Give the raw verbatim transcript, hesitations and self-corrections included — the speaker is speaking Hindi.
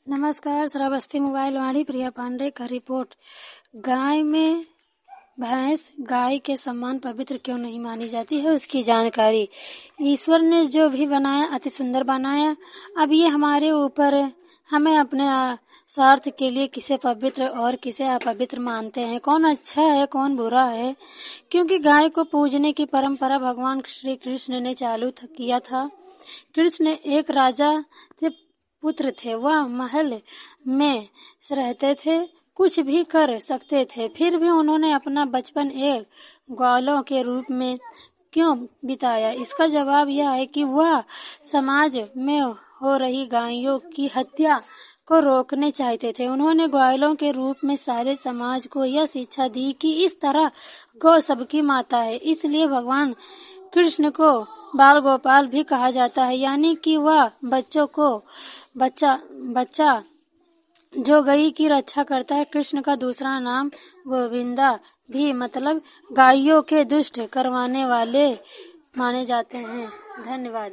नमस्कार। श्रावस्ती मोबाइल वाणी प्रिया पांडे का रिपोर्ट। गाय में भैंस गाय के समान पवित्र क्यों नहीं मानी जाती है, उसकी जानकारी। ईश्वर ने जो भी बनाया अति सुंदर बनाया। अब ये हमारे ऊपर है, हमें अपने स्वार्थ के लिए किसे पवित्र और किसे अपवित्र मानते हैं, कौन अच्छा है कौन बुरा है। क्योंकि गाय को पूजने की परंपरा भगवान श्री कृष्ण ने चालू किया था। कृष्ण एक राजा थे, पुत्र थे। वह महल में रहते थे, कुछ भी कर सकते थे, फिर भी उन्होंने अपना बचपन एक ग्वालों के रूप में क्यों बिताया। इसका जवाब यह है कि वह समाज में हो रही गायों की हत्या को रोकने चाहते थे। उन्होंने ग्वालों के रूप में सारे समाज को यह शिक्षा दी कि इस तरह गौ सबकी माता है। इसलिए भगवान कृष्ण को बाल गोपाल भी कहा जाता है, यानी कि वह बच्चों को बच्चा बच्चा जो गई की रक्षा करता है। कृष्ण का दूसरा नाम गोविंदा भी मतलब गायों के दुष्ट करवाने वाले माने जाते हैं। धन्यवाद।